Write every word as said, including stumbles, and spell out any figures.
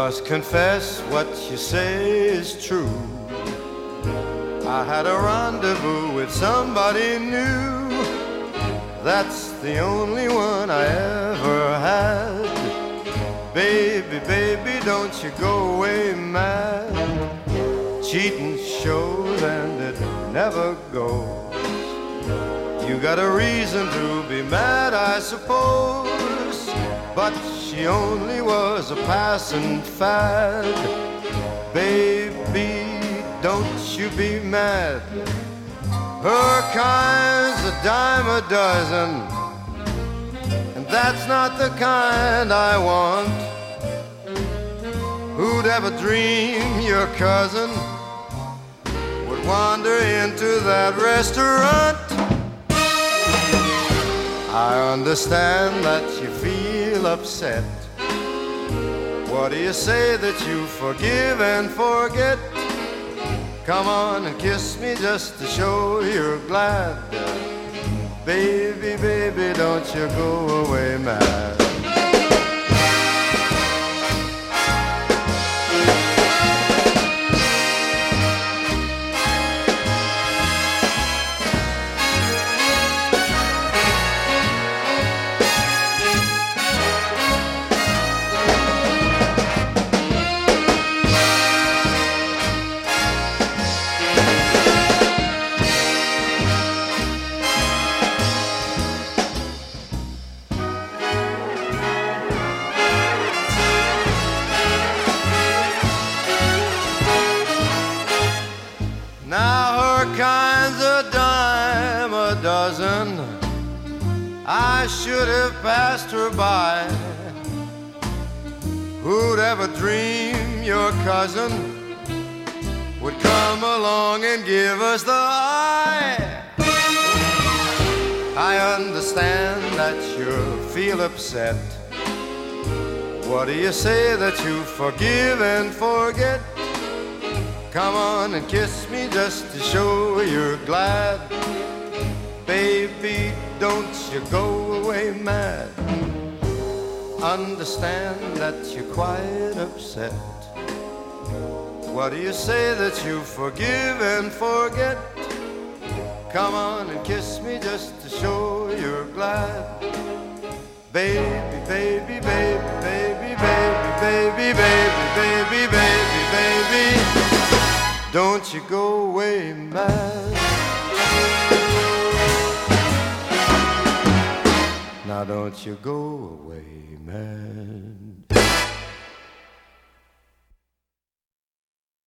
must confess what you say is true. I had a rendezvous with somebody new. That's the only one I ever had. Baby, baby, don't you go away mad. Cheating shows and it never goes. You got a reason to be mad, I suppose, but she only was a passing fad. Baby, don't you be mad. Her kind's a dime a dozen, and that's not the kind I want. Who'd ever dream your cousin would wander into that restaurant? I understand that you feel upset. What do you say that you forgive and forget? Come on and kiss me just to show you're glad. Baby, baby, don't you go away mad. Kind's a dime a dozen. I should have passed her by. Who'd ever dream your cousin would come along and give us the eye? I understand that you feel upset. What do you say that you forgive and forget? Come on and kiss me just to show you're glad. Baby, don't you go away mad. Understand that you're quite upset. What do you say that you forgive and forget? Come on and kiss me just to show you're glad. Baby, baby, baby, baby, baby, baby, baby, baby, baby, baby, don't you go away mad. Now don't you go away mad.